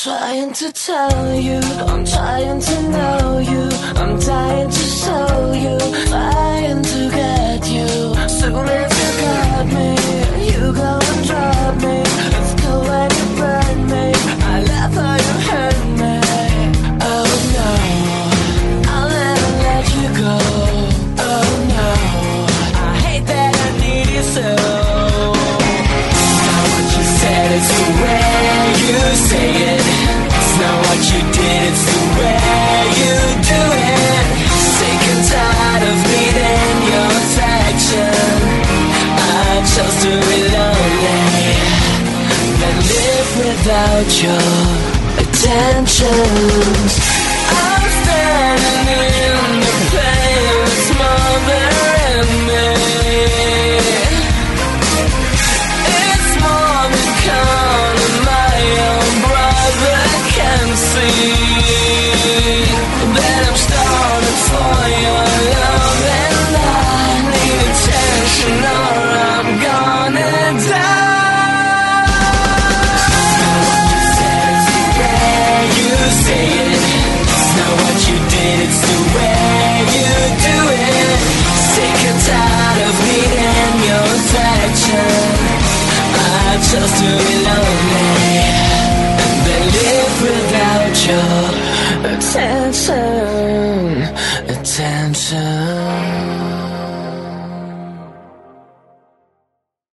trying to tell you, I'm trying to know you, I'm dying to show you, trying to get you. Soon as you got me, you go and drop me. It's cool when you burn me, I love how you hurt me. Oh no, I'll never let you go. Oh no, I hate that I need you so. Now what you said, it's the way you say it. It's not what you did, it's the way you do it. Sick and tired of needing your affection. I chose to be lonely and live without your attentions. I'm standing in the pain that's smothering me. It's more than calling my own brother can see that I'm starving for your love, and I need attention or I'm gonna die. You say it, it's not what you did, it's the way you do it. Sick and tired of needing your affection. I chose to be lonely and then live without your attention.